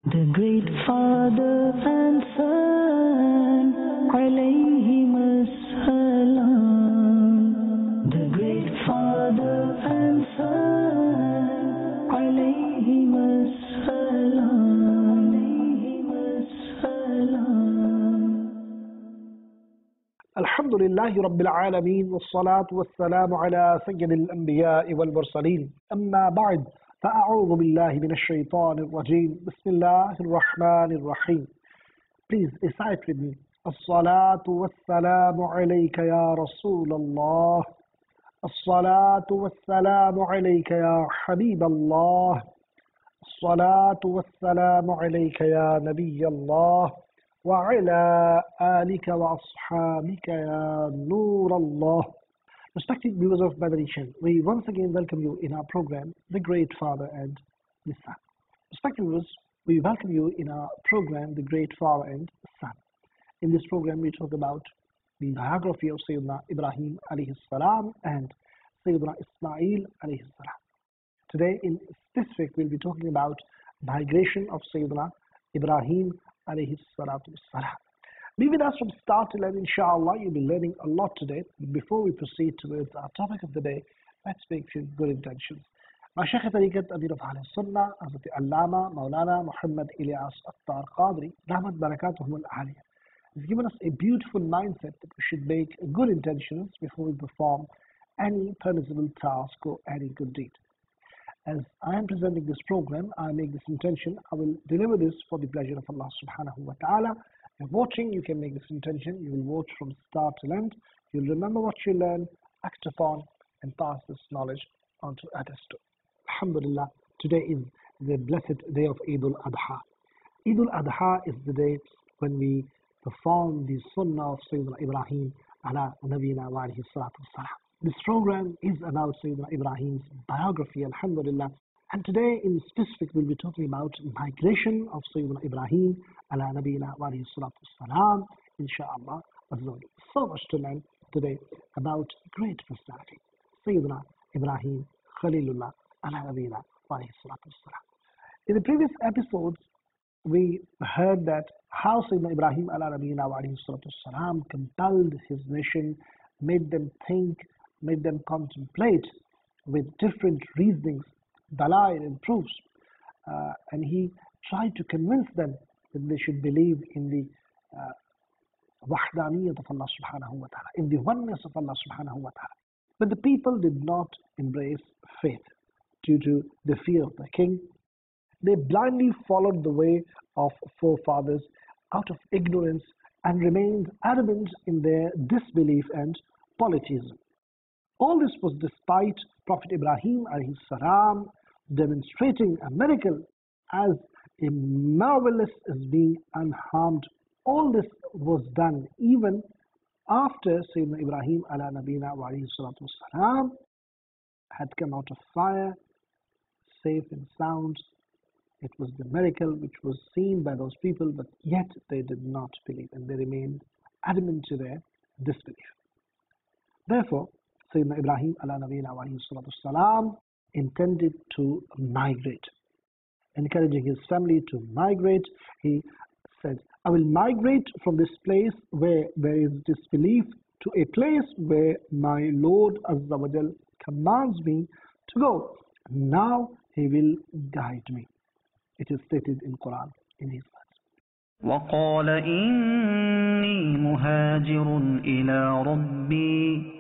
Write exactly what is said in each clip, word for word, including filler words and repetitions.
The great Father and Son, alayhim as-salam. The great Father and Son, alayhim as-salam. Alayhim as-salam. Alhamdulillahi Rabbil Alameen, wassalatu wassalamu ala sayyidil anbiya'i wal mursaleen. Amma ba'd, fa'a'udhu billahi minash shaitanir rajeem. Bismillahir rahmanir rahim. Please recite with me. As-salatu wassalamu alayka ya Rasulallah. As-salatu wassalamu alayka ya Habiballah. As-salatu wassalamu alayka ya Nabiyallah. وعلى آلك وأصحابك يا نور الله. Respected viewers of Madani Channel, we once again welcome you in our program, The Great Father and the Son. Respected viewers, we welcome you in our program, The Great Father and the Son. In this program, we talk about the biography of Sayyidina Ibrahim alayhi salam and Sayyidina Ismail alayhi salam. Today, in specific, we'll be talking about migration of Sayyidina Ibrahim alayhi salatu wassalam. Be with us from start to end, inshallah. You'll be learning a lot today. Before we proceed towards our topic of the day, let's make few good intentions. My Shaykh Tariqat Amir of Ahl Sunnah, Hazrat Allama Maulana Muhammad Ilyas Attar Qadri, Rahmat Barakatuhum al-Aliyah, has given us a beautiful mindset that we should make good intentions before we perform any permissible task or any good deed. As I am presenting this program, I make this intention. I will deliver this for the pleasure of Allah subhanahu wa ta'ala. If watching, you can make this intention. You will watch from start to end. You'll remember what you learn, act upon, and pass this knowledge on to others too. Alhamdulillah, today is the blessed day of Eid al-Adha. Eid al-Adha is the day when we perform the sunnah of Sayyidina Ibrahim ala nabina wa alayhi salatu wassalam. This program is about Sayyidina Ibrahim's biography, alhamdulillah. And today, in specific, we'll be talking about migration of Sayyidina Ibrahim ala nabiyina wa alayhi salatu wassalam, inshaAllah. So much to learn today about great personality, Sayyidina Ibrahim Khalilullah ala nabiyina wa alayhi salatu wassalam. In the previous episodes, we heard that how Sayyidina Ibrahim ala nabiyina wa alayhi salatu wassalam compelled his nation, made them think, made them contemplate with different reasonings, dalail and proofs, uh, and he tried to convince them that they should believe in the uh, wahdaniyat of Allah subhanahu wa ta'ala, in the oneness of Allah subhanahu wa ta'ala. But the people did not embrace faith due to the fear of the king. They blindly followed the way of forefathers out of ignorance and remained adamant in their disbelief and polytheism. All this was despite Prophet Ibrahim alayhi salam demonstrating a miracle as a marvelous as being unharmed. All this was done even after Sayyidina Ibrahim ala nabina wa alayhi salatu wassalam had come out of fire, safe and sound. It was the miracle which was seen by those people, but yet they did not believe and they remained adamant to their disbelief. Therefore, Sayyidina Ibrahim ala nabiyina wa alayhi salatu wassalam intended to migrate, encouraging his family to migrate. He said, I will migrate from this place where there is disbelief to a place where my Lord Azza wa Jal commands me to go. Now he will guide me. It is stated in Quran in these words. وقال إني مهاجر إلى ربي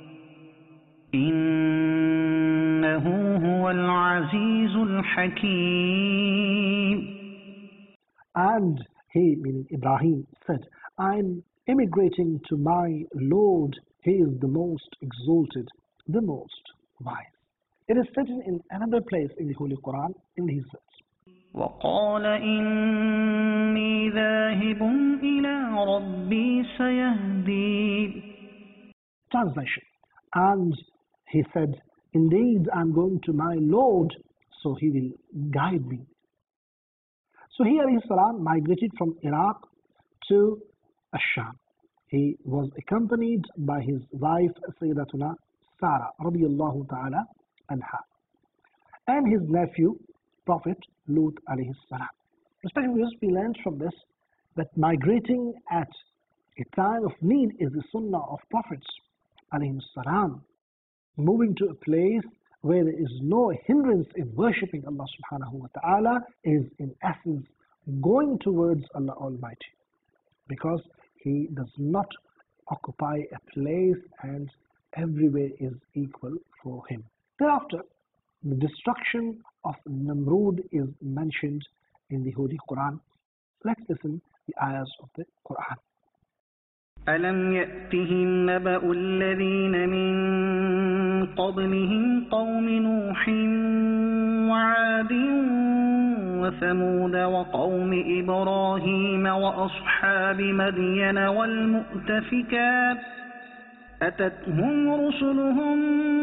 إنه هو العزيز الحكيم. And he, meaning Ibrahim, said, I am immigrating to my Lord. He is the most exalted, the most wise. It is stated in another place in the Holy Quran in these words. وقال إني ذاهب إلى ربي سيهدين. Translation. And he said, indeed, I'm going to my Lord, so he will guide me. So he alayhi salam migrated from Iraq to Ash-Sham. He was accompanied by his wife Sayyidatuna Sarah radiyallahu ta'ala anha and his nephew Prophet Lut alayhi salam. Respected viewers, we learned from this that migrating at a time of need is the sunnah of prophets, alayhi salam. Moving to a place where there is no hindrance in worshipping Allah subhanahu wa ta'ala is in essence going towards Allah Almighty, because He does not occupy a place and everywhere is equal for Him. Thereafter, the destruction of Namrud is mentioned in the Holy Quran. Let's listen to the ayahs of the Quran. ألم يأتهم نبأ الذين من قبلهم قوم نوح وعاد وثمود وقوم إبراهيم وأصحاب مدين والمؤتفكات أتتهم رسلهم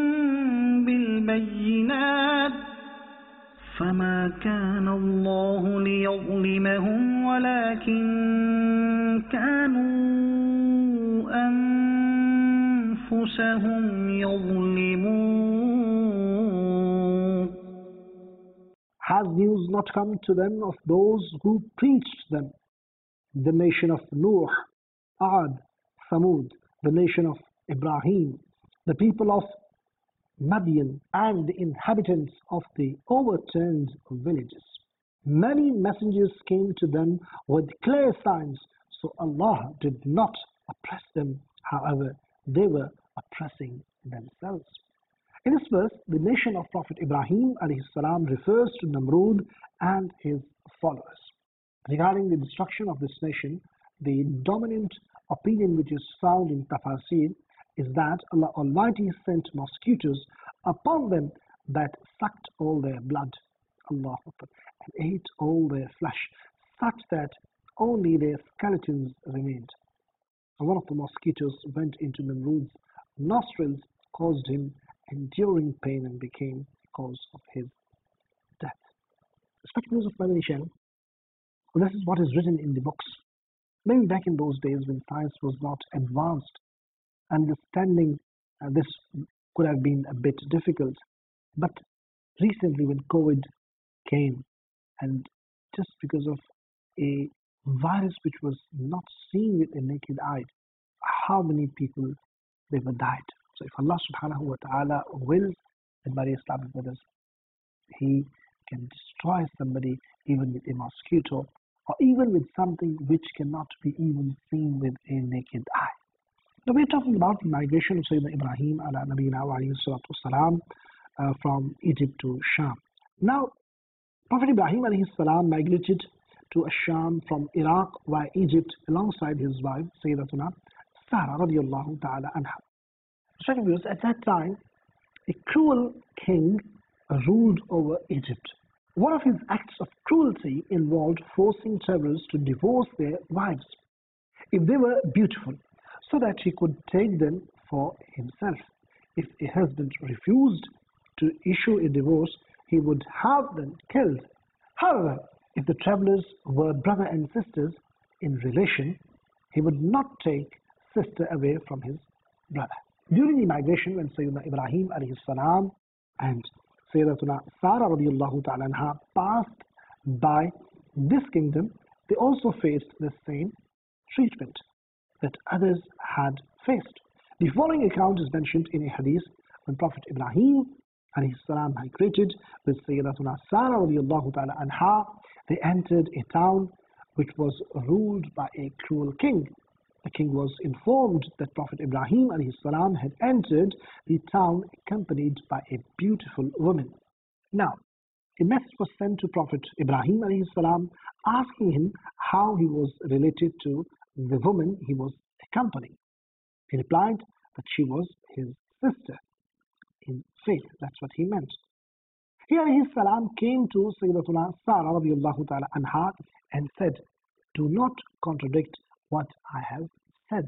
بالبينات فما كان الله ليظلمهم ولكن كانوا أنفسهم يظلمون. Has news not come to them of those who preached them? The nation of Nuh, Ad, Thamud, the nation of Ibrahim, the people of Madian, and the inhabitants of the overturned villages. Many messengers came to them with clear signs, so Allah did not oppress them. However, they were oppressing themselves. In this verse, the nation of Prophet Ibrahim alayhi salam refers to Namrud and his followers. Regarding the destruction of this nation, the dominant opinion which is found in Tafasir is that Allah Almighty sent mosquitoes upon them that sucked all their blood, Allah, and ate all their flesh, such that only their skeletons remained. And one of the mosquitoes went into Namrud's nostrils, caused him enduring pain, and became the cause of his death. Respected viewers of Madani channel, well, this is what is written in the books. Maybe back in those days when science was not advanced, understanding uh, this could have been a bit difficult. But recently when COVID came, and just because of a virus which was not seen with a naked eye, how many people they were died. So if Allah subhanahu wa ta'ala wills, then my Islamic brothers, He can destroy somebody even with a mosquito, or even with something which cannot be even seen with a naked eye. Now we're talking about the migration of Sayyidina Ibrahim ala nabiyina wa alayhi salatu wasalam, uh, from Egypt to Sham. Now, Prophet Ibrahim alayhi salam migrated to Sham from Iraq via Egypt alongside his wife Sayyidatuna Sarah radiallahu ta'ala anha. Second viewers, at that time, a cruel king ruled over Egypt. One of his acts of cruelty involved forcing travelers to divorce their wives if they were beautiful, so that he could take them for himself. If a husband refused to issue a divorce, he would have them killed. However, if the travelers were brother and sisters in relation, he would not take sister away from his brother. During the migration, when Sayyidina Ibrahim alayhi salam and Sayyidatuna Sarah radiallahu ta'ala anha passed by this kingdom, they also faced the same treatment that others had faced. The following account is mentioned in a hadith when Prophet Ibrahim alayhi salam migrated with Sayyidatuna Sarah radiallahu ta'ala anha. They entered a town which was ruled by a cruel king. The king was informed that Prophet Ibrahim alayhi salam had entered the town accompanied by a beautiful woman. Now, a message was sent to Prophet Ibrahim alayhi salam asking him how he was related to the woman he was accompanying. He replied that she was his sister in faith. That's what he meant. He alayhi salam came to Sayyidatuna Sarah radiallahu ta'ala anha and said, "Do not contradict what I have said.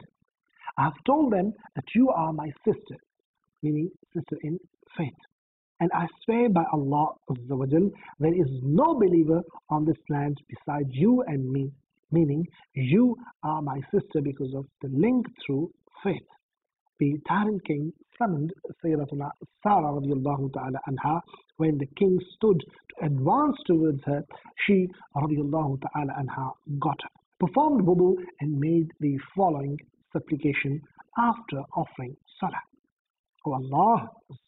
I have told them that you are my sister," meaning sister in faith. "And I swear by Allah Azza wa Jal, there is no believer on this land besides you and me," meaning you are my sister because of the link through faith. The tyrant king summoned Sayyidatuna Sarah radiallahu ta'ala anha. When the king stood to advance towards her, she radiallahu ta'ala anha got up, performed wudu and made the following supplication after offering salah. O Allah,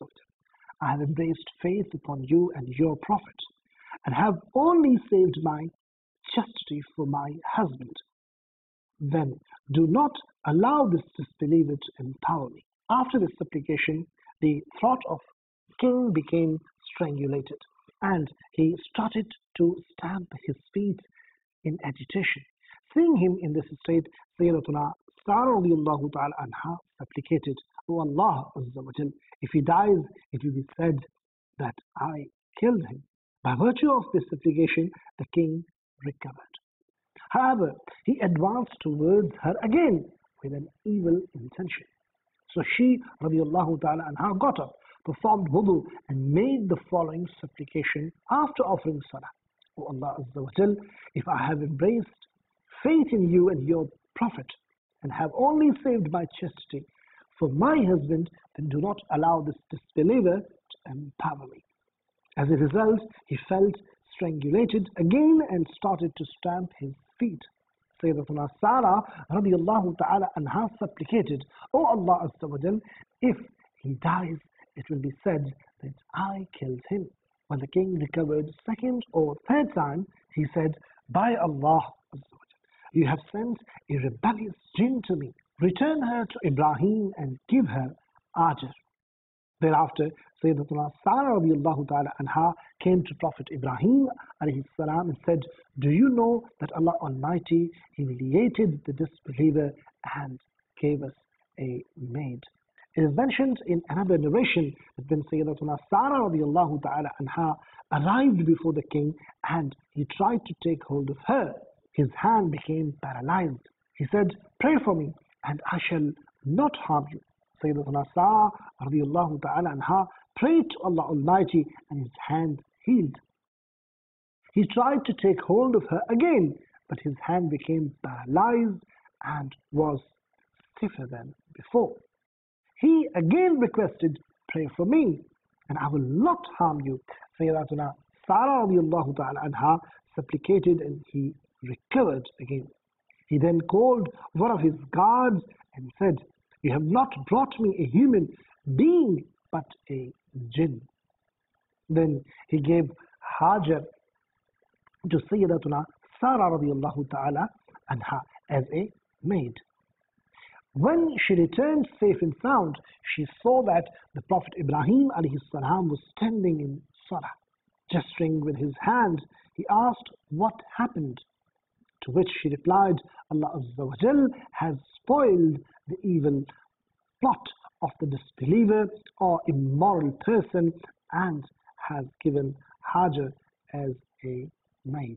I have embraced faith upon you and your Prophet, and have only saved my chastity for my husband. Then do not allow this disbeliever to empower me. After this supplication, the throat of king became strangulated, and he started to stamp his feet in agitation. Seeing him in this state, Sayyidatuna Sarah radiallahu ta'ala anha supplicated, O Allah Azza wa Jal, if he dies, it will be said that I killed him. By virtue of this supplication, the king recovered. However, he advanced towards her again with an evil intention. So she, radiallahu ta'ala anha, got up, performed wudu, and made the following supplication after offering salah. O Allah Azza wa Jal, if I have embraced faith in you and your Prophet, and have only saved my chastity for my husband, then do not allow this disbeliever to empower me. As a result, he felt strangulated again and started to stamp his feet. Sayyidatuna Sarah radiallahu ta'ala anha supplicated, O Allah Azza wa Jal, if he dies, it will be said that I killed him. When the king recovered second or third time, he said, by Allah Azza wa Jal, you have sent a rebellious jinn to me. Return her to Ibrahim and give her Ajr. Thereafter, Sayyidatuna Sarah radiallahu ta'ala anha came to Prophet Ibrahim alayhi salam and said, do you know that Allah Almighty humiliated the disbeliever and gave us a maid? It is mentioned in another narration that when Sayyidatuna Sarah radiallahu ta'ala anha arrived before the king and he tried to take hold of her, his hand became paralyzed. He said, pray for me and I shall not harm you. Sayyidatuna Sarah radiallahu ta'ala anha prayed to Allah Almighty and his hand healed. He tried to take hold of her again, but his hand became paralyzed and was stiffer than before. He again requested, pray for me and I will not harm you. Sayyidatuna Sarah radiallahu ta'ala anha supplicated and he recovered again. He then called one of his guards and said, you have not brought me a human being but a jinn. Then he gave Hajar to Sayyidatuna Sarah radiallahu ta'ala anha as a maid. When she returned safe and sound, she saw that the Prophet Ibrahim alayhi salam was standing in salah. Gesturing with his hand, he asked what happened. To which she replied, Allah Azza wa Jal has spoiled the evil plot of the disbeliever or immoral person and has given Hajar as a maid.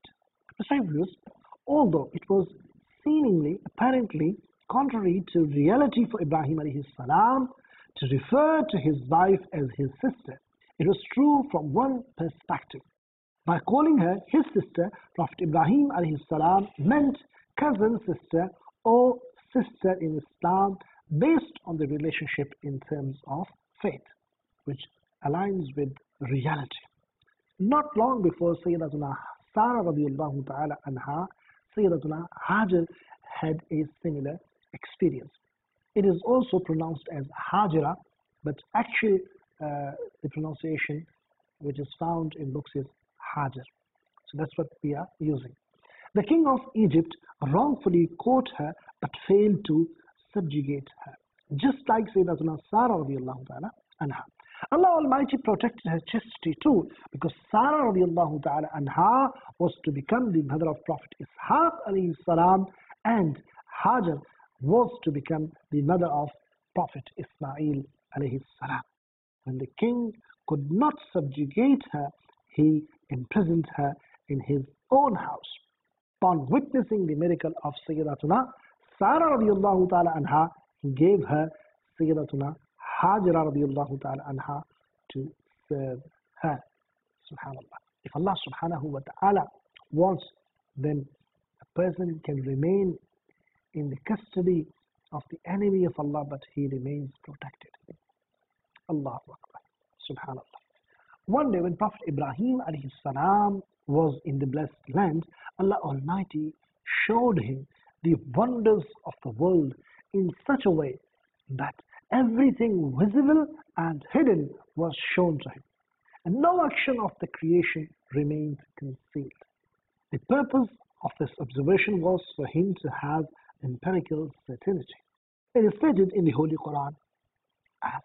Although it was seemingly, apparently, contrary to reality for Ibrahim alayhi salam to refer to his wife as his sister, it was true from one perspective. By calling her his sister, Prophet Ibrahim alayhi salam meant cousin sister or sister in Islam based on the relationship in terms of faith, which aligns with reality. Not long before Sayyidatuna Sarah radiallahu ta'ala anha, Sayyidatuna Hajar had a similar experience. It is also pronounced as Hajira, but actually uh, the pronunciation which is found in books is Hajar. So that's what we are using. The king of Egypt wrongfully caught her but failed to subjugate her, just like Sayyidatuna Sarah radiallahu ta'ala anha. Allah Almighty protected her chastity too, because Sarah radiallahu ta'ala anha was to become the mother of Prophet Ishaq alayhi salam, and Hajar was to become the mother of Prophet Ismail alayhi salam. When the king could not subjugate her, he imprisoned her in his own house. Upon witnessing the miracle of Sayyidatuna Sarah radiallahu ta'ala anha, he gave her Sayyidatuna Hajra radiallahu ta'ala anha to serve her. Subhanallah. If Allah subhanahu wa ta'ala wants, then a person can remain in the custody of the enemy of Allah, but he remains protected. Allahu Akbar. Subhanallah. One day when Prophet Ibrahim alayhi salam was in the blessed land, Allah Almighty showed him the wonders of the world in such a way that everything visible and hidden was shown to him, and no action of the creation remained concealed. The purpose of this observation was for him to have empirical certainty. It is stated in the Holy Quran as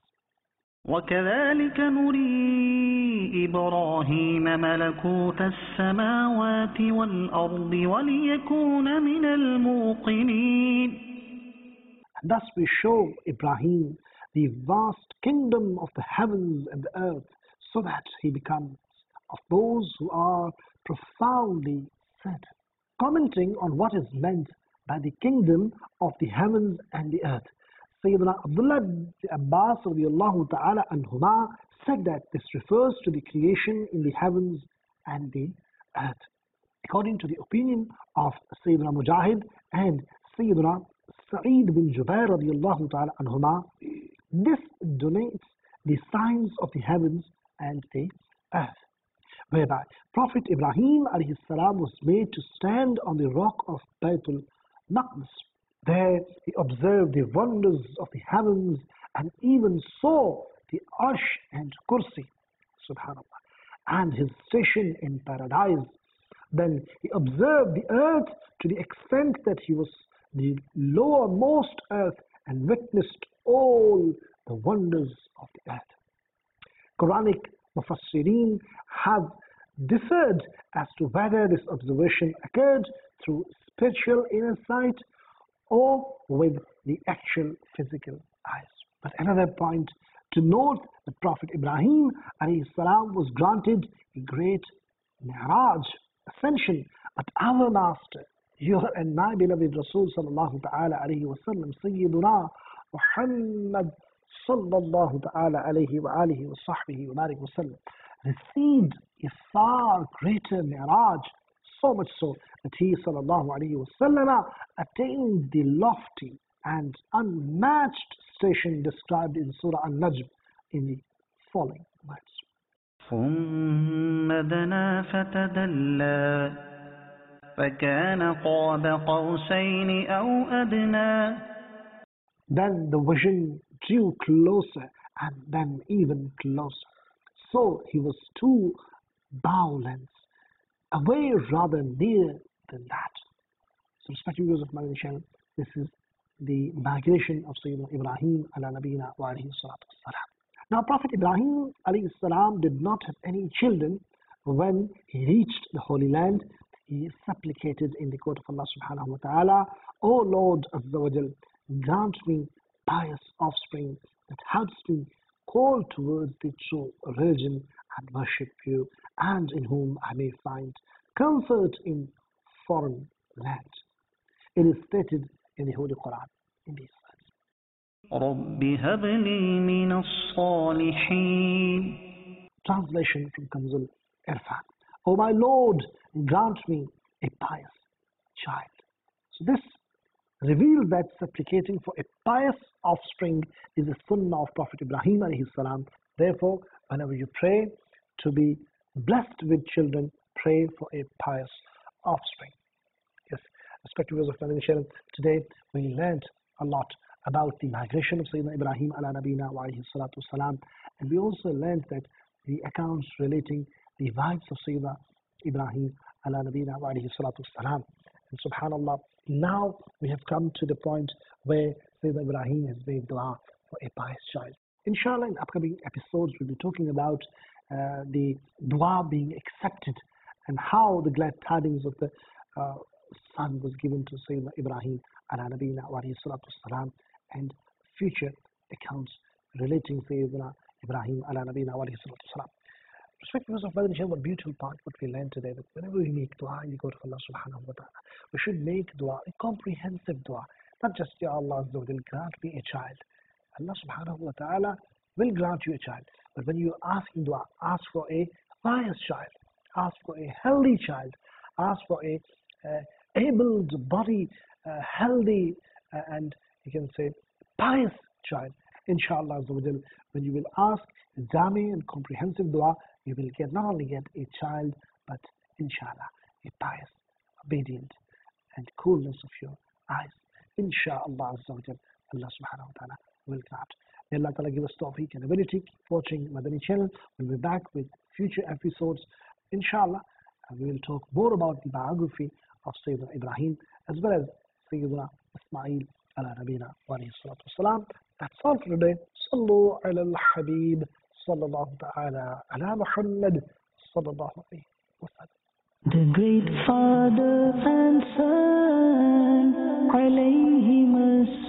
وكذلك نري إبراهيم ملكوت السماوات والأرض وليكون من الموقنين. And thus we show Ibrahim the vast kingdom of the heavens and the earth, so that he becomes of those who are profoundly certain. Commenting on what is meant by the kingdom of the heavens and the earth, Sayyidina Abdullah ibn Abbas radiallahu ta'ala anhuma said that this refers to the creation in the heavens and the earth. According to the opinion of Sayyidina Mujahid and Sayyidina Sa'id bin Jubair radiallahu ta'ala anhuma, this denotes the signs of the heavens and the earth, whereby Prophet Ibrahim alayhi salam was made to stand on the rock of Baytul Maqdis. There he observed the wonders of the heavens and even saw the Arsh and Kursi, subhanallah, and his station in paradise. Then he observed the earth to the extent that he was the lowermost earth and witnessed all the wonders of the earth. Quranic Mufassirin have differed as to whether this observation occurred through spiritual inner sight or with the actual physical eyes. But another point to note, the Prophet Ibrahim alayhi salam was granted a great Mi'raj, ascension, but our master, your and my beloved Rasul sallallahu ta'ala alayhi wa sallam, Sayyiduna Muhammad sallallahu ta'ala alayhi wa alihi wa sahbihi wa barik wa sallam, received a far greater Mi'raj, so much so that he sallallahu alayhi wa sallam attained the lofty and unmatched station described in Surah An-Najm in the following words. ثم دنا فتدلى فكان قاب قوسين أو أدنى. Then the vision drew closer and then even closer. So he was two bow lengths away, rather near than that. So respected viewers of my channel, this is the migration of Sayyidina Ibrahim ala nabina wa alayhi salatu wassalam. Now Prophet Ibrahim alayhi salam did not have any children. When he reached the Holy Land, he supplicated in the court of Allah subhanahu wa ta'ala, O Lord Azza wa Jal, grant me pious offspring that helps me call towards the true religion and worship you, and in whom I may find comfort in foreign lands. It is stated in the Holy Quran in these words. رب هب لي من الصالحين. Translation from Kanzul Irfan. O my Lord, grant me a pious child. So this reveals that supplicating for a pious offspring is a sunnah of Prophet Ibrahim alayhi salam. Therefore, whenever you pray to be blessed with children, pray for a pious offspring. Yes, respected viewers of Madani channel, today we learned a lot about the migration of Sayyidina Ibrahim ala nabina wa alayhi salatu wasalam, and we also learned that the accounts relating the wives of Sayyidina Ibrahim ala nabina wa alayhi salatu wasalam. And subhanallah, now we have come to the point where Sayyidina Ibrahim has made dua for a pious child. Inshallah, in upcoming episodes, we'll be talking about uh, the dua being accepted and how the glad tidings of the uh, son was given to Sayyidina Ibrahim ala nabina wa alayhi salatu wasalam, and future accounts relating Sayyidina Ibrahim ala nabina wa alayhi salatu wasalam. Respected viewers of Madani channel, what beautiful part what we learned today, that whenever we make dua in the court of Allah subhanahu wa ta'ala, we should make dua, a comprehensive dua, not just Ya Allah Azza wa Jal, grant me a child. Allah subhanahu wa ta'ala will grant you a child, but when you ask in dua, ask for a pious child, ask for a healthy child, ask for a uh, able body, uh, healthy uh, and you can say pious child, Inshallah Azza wa Jal, when you will ask Jami and comprehensive dua, you will get not only get a child, but inshallah, a pious, obedient, and coolness of your eyes. Inshallah Azza wa Jal, Allah subhanahu wa ta'ala will grant. May Allah ta'ala give us tawfiq and ability. Keep watching Madani channel. We'll be back with future episodes, inshallah, and we will talk more about the biography of Sayyidina Ibrahim as well as Sayyidina Ismail ala nabina wa alayhi salatu wassalam. That's all for today. Sallu ala al-Habib sallallahu ta'ala ala Muhammad sallallahu alayhi wa sallam. The great Father and Son, alayhim